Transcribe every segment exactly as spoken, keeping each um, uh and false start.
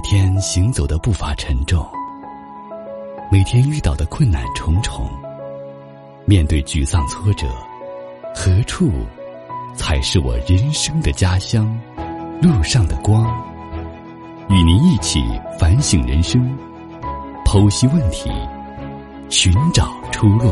天行走的步伐沉重，每天遇到的困难重重，面对沮丧挫折，何处才是我人生的家乡？路上的光，与您一起反省人生，剖析问题，寻找出路。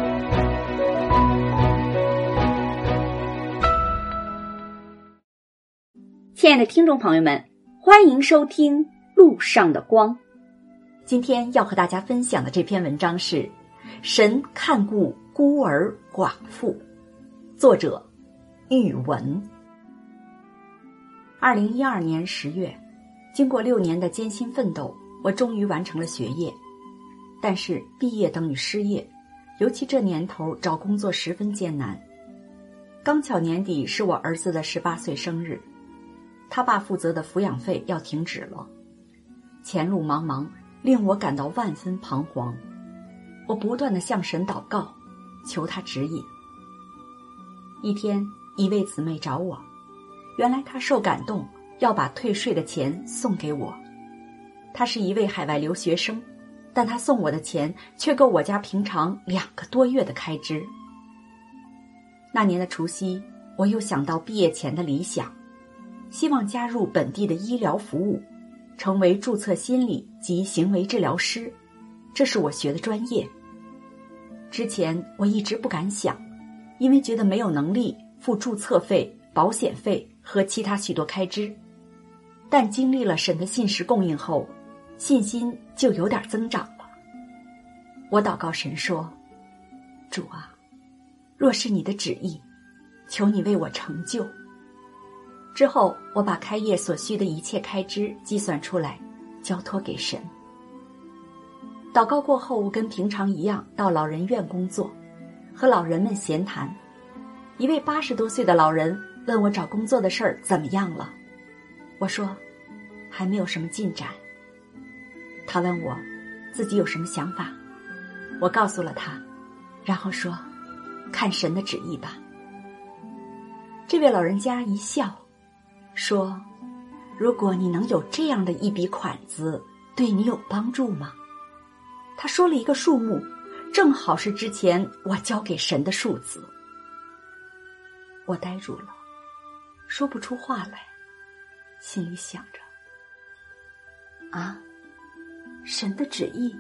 亲爱的听众朋友们，欢迎收听路上的光。今天要和大家分享的这篇文章是神看顾孤儿寡妇，作者玉文。二零一二年十月，经过六年的艰辛奋斗，我终于完成了学业。但是毕业等于失业，尤其这年头找工作十分艰难。刚巧年底是我儿子的十八岁生日，他爸负责的抚养费要停止了，前路茫茫，令我感到万分彷徨。我不断地向神祷告，求他指引。一天，一位姊妹找我，原来她受感动，要把退税的钱送给我。她是一位海外留学生，但她送我的钱却够我家平常两个多月的开支。那年的除夕，我又想到毕业前的理想，希望加入本地的医疗服务，成为注册心理及行为治疗师，这是我学的专业。之前我一直不敢想，因为觉得没有能力付注册费、保险费和其他许多开支。但经历了神的信实供应后，信心就有点增长了。我祷告神说，主啊，若是你的旨意，求你为我成就。之后我把开业所需的一切开支计算出来，交托给神。祷告过后，我跟平常一样到老人院工作，和老人们闲谈。一位八十多岁的老人问我找工作的事儿怎么样了，我说还没有什么进展。他问我自己有什么想法，我告诉了他，然后说看神的旨意吧。这位老人家一笑说，如果你能有这样的一笔款子，对你有帮助吗？他说了一个数目，正好是之前我交给神的数字。我呆住了，说不出话来，心里想着，啊，神的旨意。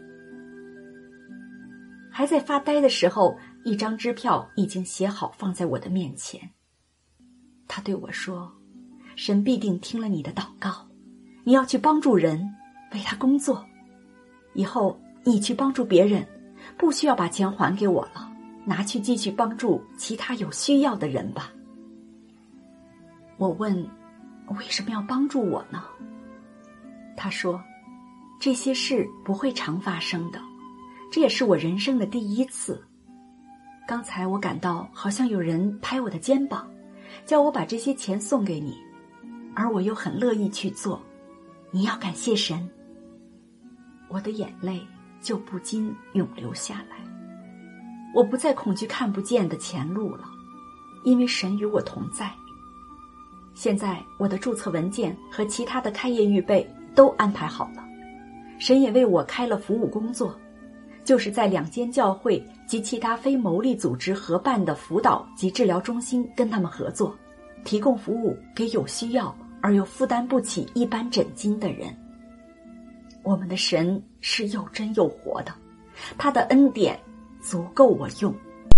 还在发呆的时候，一张支票已经写好放在我的面前。他对我说，神必定听了你的祷告，你要去帮助人，为他工作。以后你去帮助别人，不需要把钱还给我了，拿去继续帮助其他有需要的人吧。我问，为什么要帮助我呢？他说，这些事不会常发生的，这也是我人生的第一次。刚才我感到好像有人拍我的肩膀，叫我把这些钱送给你，而我又很乐意去做，你要感谢神。我的眼泪就不禁涌流下来。我不再恐惧看不见的前路了，因为神与我同在。现在我的注册文件和其他的开业预备都安排好了，神也为我开了服务工作，就是在两间教会及其他非牟利组织合办的辅导及治疗中心跟他们合作，提供服务给有需要而又负担不起一般诊金的人。我们的神是又真又活的，他的恩典足够我用。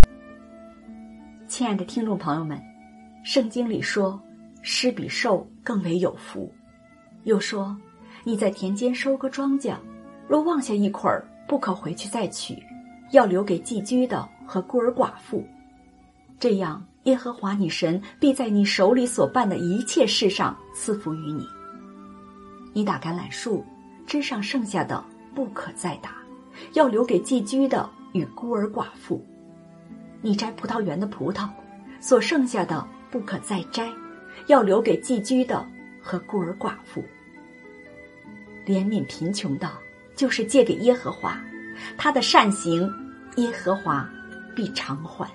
亲爱的听众朋友们，圣经里说，施比受更为有福。又说，你在田间收割庄稼，若忘下一捆儿，不可回去再取，要留给寄居的和孤儿寡妇。这样，耶和华你神必在你手里所办的一切事上赐福于你。你打橄榄树，枝上剩下的不可再打，要留给寄居的与孤儿寡妇。你摘葡萄园的葡萄，所剩下的不可再摘，要留给寄居的和孤儿寡妇。怜悯贫穷的，就是借给耶和华，他的善行，耶和华必偿还。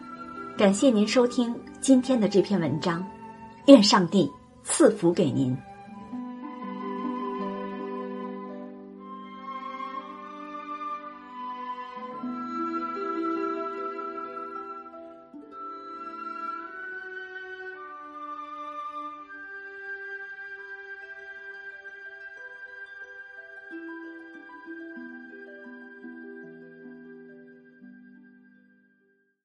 感谢您收听今天的这篇文章，愿上帝赐福给您。